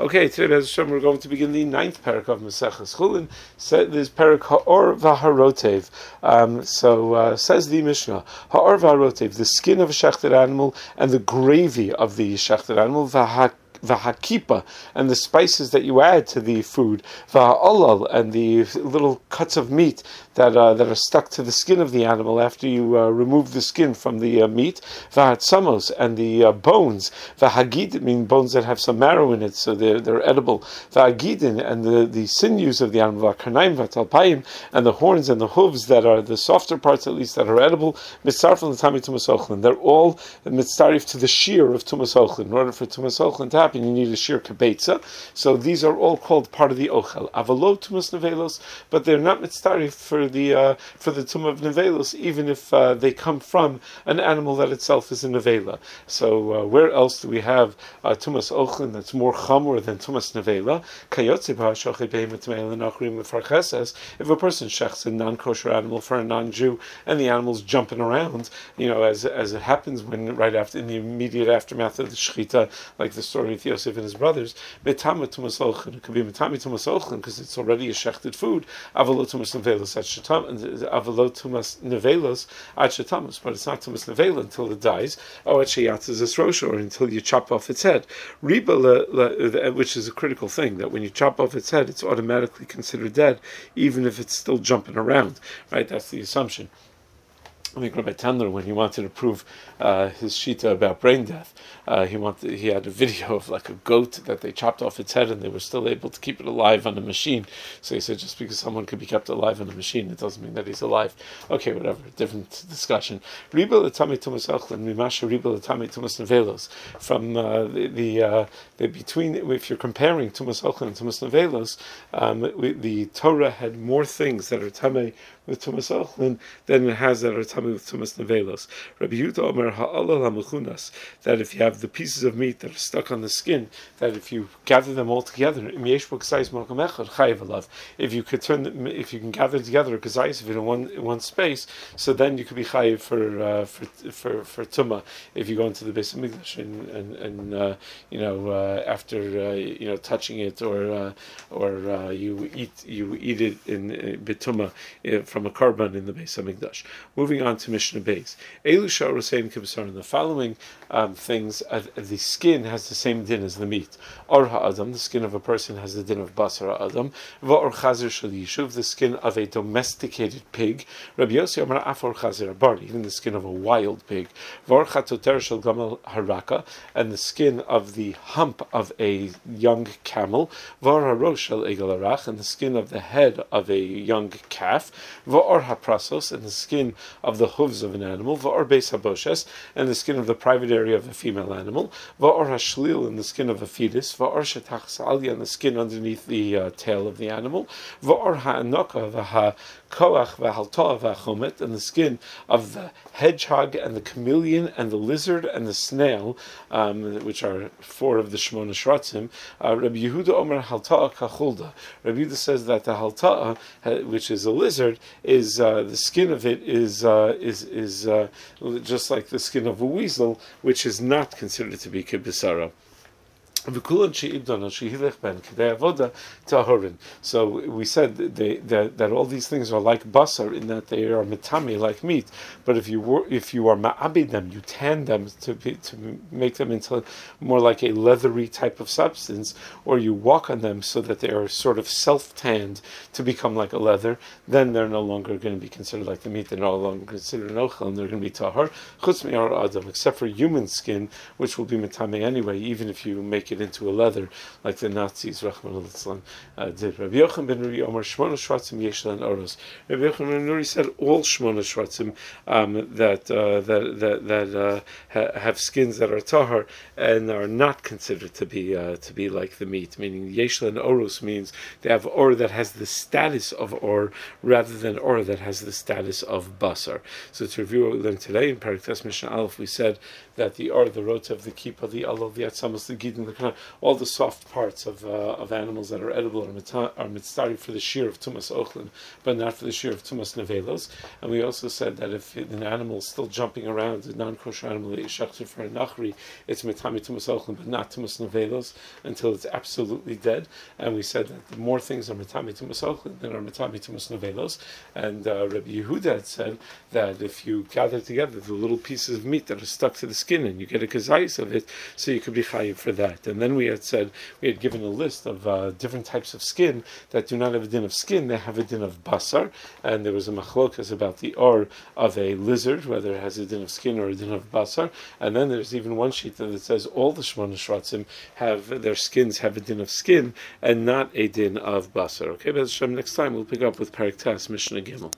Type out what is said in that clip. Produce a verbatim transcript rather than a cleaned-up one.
Okay, today Bez Hashem, we're going to begin the ninth parak of Maseches Chulin. So this parak Ha'or V'Harotev. Um, so uh, says the Mishnah, Ha'or V'Harotev, the skin of a shechted animal and the gravy of the shechted animal, V'Ha Vahakipa, and the spices that you add to the food, Vaha'olal, and the little cuts of meat that uh, that are stuck to the skin of the animal after you uh, remove the skin from the uh, meat, Vahatsamos, and the uh, bones, Vahagid, mean bones that have some marrow in it, so they're, they're edible, Vahagidin, and the, the sinews of the animal, Vakarnaim, Vatalpayim, and the horns and the hooves that are the softer parts at least that are edible, Mitzarf and Tami Tumas Ochlin. They're all mitzarif to the shear of Tumas Ochlin. In order for Tumas Ochlin to happen, you need a shear kabetza. So these are all called part of the ochel. Avalo tumas nevelos, but they're not mitzarif for the uh, for the tum of nevelos, even if uh, they come from an animal that itself is a nevela. So uh, where else do we have uh, tumas ochlin that's more chamor than tumas nevela? Kayotze b'hashochet behemoth me'elin achrim lefarcheses. If a person shechs a non-kosher animal for a non-Jew and the animal's jumping around, you know, as as it happens when right after in the immediate aftermath of the shechita, like the story with Yosef and his brothers, metama tumas ochlin. It could be metami tumas ochlin because it's already a shechted food. Avalo tumas nevelos at shetam, avalo tumas nevelos at shetamus, but it's not tumas nevela until it dies. Oh, at sheyatzes esrosha, or until you chop off its head. Riba, le, le, which is a critical thing, that when you chop off its head, it's automatically considered dead, even if it's still jumping around. Right? That's the assumption. I think Rabbi Tandler, when he wanted to prove uh, his shita about brain death, uh, he wanted he had a video of like a goat that they chopped off its head and they were still able to keep it alive on a machine. So he said, just because someone could be kept alive on a machine, it doesn't mean that he's alive. Okay, whatever, different discussion. Riba l'tamei tumas ochlin, mimasha riba l'tamei tumas nevelos. From uh, the the, uh, the between, if you're comparing tumas ochlin and tumas nevelos, um, the Torah had more things that are tamei with tumas ochlin than it has that are tamei with tumas nevelos. Rabbi Yehuda Omer ha'olal ha'mechunas, that if you have the pieces of meat that are stuck on the skin, that if you gather them all together, if you could turn, them, if you can gather together a kazayis of it in one in one space, so then you could be chayiv for uh, for for for tuma if you go into the Beis Hamikdash and and, and uh, you know uh, after uh, you know touching it or uh, or uh, you eat you eat it in uh, betuma uh, from a korban in the Beis Hamikdash. Moving on to Mishnah Beis, Elu Sha'rosein Kibsar, the following um, things. Uh, the skin has the same din as the meat. Or ha'adam, the skin of a person has the din of basar ha'adam. Va'or chazer shel yishuv, the skin of a domesticated pig. Rabbi Yossi Amar afor chazer abar, even the skin of a wild pig. Va'or chatoter shel gamal haraka, and the skin of the hump of a young camel. Va'or harosh shel egel arach, and the skin of the head of a young calf. Va'or haprasos, and the skin of the hooves of an animal. Va'or beis haboshes, and the skin of the private area of a female animal. Va'or hashlil, in the skin of a fetus. Va'or shetach sa'alya, in the skin underneath the uh, tail of the animal. Va'or ha'anoka v'ha'koach v'haltoa v'chomet, and the skin of the hedgehog and the chameleon and the lizard and the snail, um, which are four of the Shmona Shratzim. Uh, Rabbi Yehuda Omer halta'a kachulda. Rabbi Yehuda says that the halta'a, which is a lizard, is uh, the skin of it is uh, is is uh, just like the skin of a weasel, which is not considered to be kibisara. So we said they, that, that all these things are like basar in that they are metami, like meat. But if you were, if you are ma'abid them, you tan them to be, to make them into more like a leathery type of substance, or you walk on them so that they are sort of self-tanned to become like a leather, then they're no longer going to be considered like the meat. They're no longer considered an ochel, and they're going to be tahar. Chutz mi'ar adam, except for human skin, which will be metami anyway, even if you make it into a leather, like the Nazis, Rahman al-Islam, uh, did. Rabbi Yochanan ben Nuri Omer Shmona Shratzim Yeshlan Oros. Rabbi Yochanan ben Nuri said all Shmona Shratzim um, that uh, that that that uh, ha- have skins that are tahar and are not considered to be uh, to be like the meat. Meaning Yeshlan Oros means they have or that has the status of or rather than or that has the status of basar. So to review what we learned today in Parak Tes Mishnah Aleph, we said that the or the rota of the kippah, the alov, the atzamas, the gidin, the all the soft parts of uh, of animals that are edible are, mita- are mitzari for the shear of tumas ochlin, but not for the shear of tumas nevelos. And we also said that if an animal is still jumping around, a non-kosher animal that you shechted for a nachri, it's mitami tumas ochlin, but not tumas nevelos until it's absolutely dead. And we said that the more things are mitami tumas ochlin than are mitami tumas nevelos. And uh, Rabbi Yehuda had said that if you gather together the little pieces of meat that are stuck to the skin and you get a kazayis of it, so you could be chayiv for that. And then we had said, we had given a list of uh, different types of skin that do not have a din of skin, they have a din of basar. And there was a machlokas about the or of a lizard, whether it has a din of skin or a din of basar. And then there's even one sheet that says all the shmona shratzim have, their skins have a din of skin and not a din of basar. Okay, but next time we'll pick up with Parak Tas, Mishnah Gimel.